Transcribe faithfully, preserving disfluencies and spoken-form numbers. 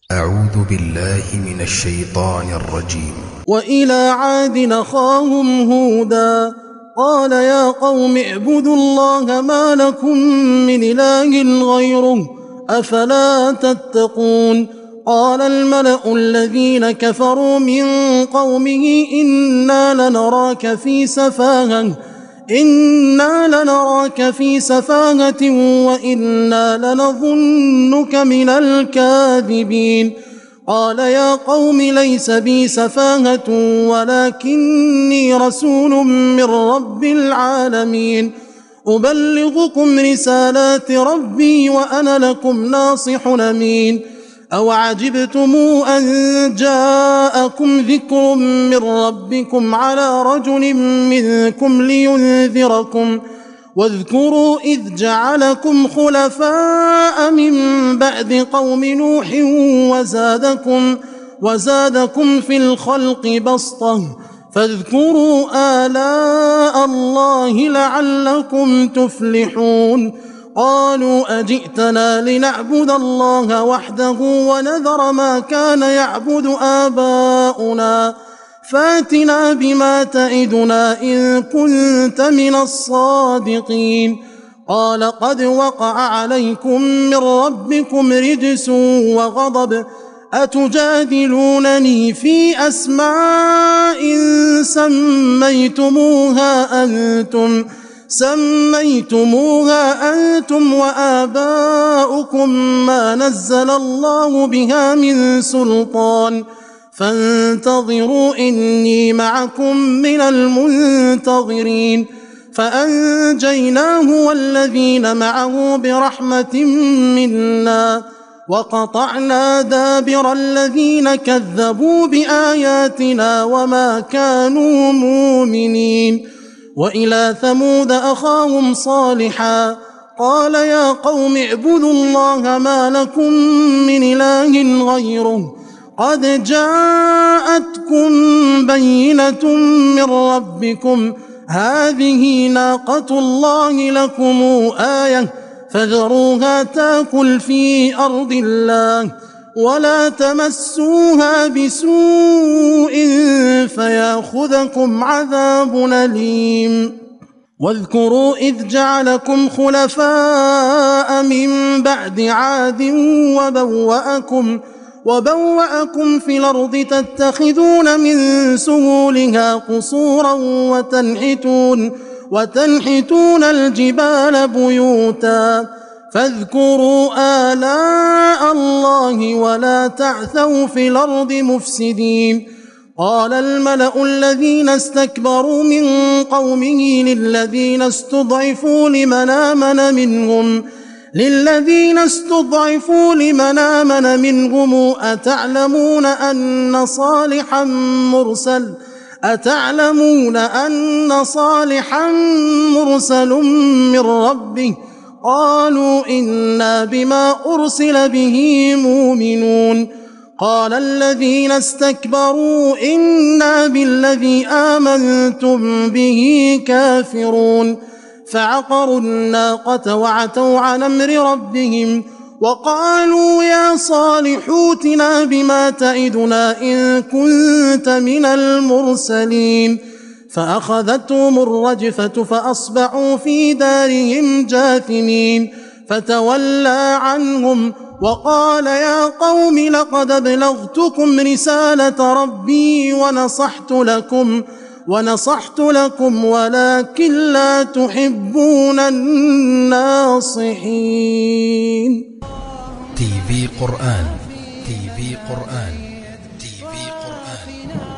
أعوذ بالله من الشيطان الرجيم. وإلى عاد أخاهم هودا قال يا قوم اعبدوا الله ما لكم من إله غيره أفلا تتقون. قال الملأ الذين كفروا من قومه إنا لنراك في سفاهة إنا لنراك في سفاهة وإنا لنظنك من الكاذبين. قال يا قوم ليس بي سفاهة ولكني رسول من رب العالمين أبلغكم رسالات ربي وأنا لكم ناصح أمين. أوعجبتم أن جاءكم ذكر من ربكم على رجل منكم لينذركم واذكروا إذ جعلكم خلفاء من بعد قوم نوح وزادكم, وزادكم في الخلق بسطة فاذكروا آلاء الله لعلكم تفلحون. قالوا أجئتنا لنعبد الله وحده ونذر ما كان يعبد آباؤنا فاتنا بما تعدنا إن كنت من الصادقين. قال قد وقع عليكم من ربكم رجس وغضب أتجادلونني في أسماء سميتموها أنتم سميتموها أنتم وآباؤكم ما نزل الله بها من سلطان فانتظروا إني معكم من المنتظرين. فأنجيناه والذين معه برحمة منا وقطعنا دابر الذين كذبوا بآياتنا وما كانوا مؤمنين. وإلى ثمود أخاهم صالحا قال يا قوم اعبدوا الله ما لكم من إله غيره قد جاءتكم بينة من ربكم هذه ناقة الله لكم آية فذروها تأكل في أرض الله ولا تمسوها بسوء فيأخذكم عذاب أليم. واذكروا إذ جعلكم خلفاء من بعد عاد وبوأكم وبوأكم في الأرض تتخذون من سهولها قصورا وتنحتون, وتنحتون الجبال بيوتا فاذكروا آلاء الله ولا تعثوا في الأرض مفسدين. قال الملأ الذين استكبروا من قومه للذين استضعفوا لمن آمن منهم للذين استضعفوا لمن آمن منهم أتعلمون أن صالحا مرسل أتعلمون أن صالحا مرسل من ربه قالوا إنا بما أرسل به مؤمنون. قال الذين استكبروا إنا بالذي آمنتم به كافرون. فعقروا الناقة وعتوا عن أمر ربهم وقالوا يا صالح ائتنا بما تعدنا إن كنت من المرسلين. فأخذتهم الرجفة فأصبحوا في دارهم جاثمين فتولى عنهم وقال يا قوم لقد أبلغتكم رسالة ربي ونصحت لكم ونصحت لكم ولكن لا تحبون الناصحين. تي في قرآن تي في قرآن تي في قرآن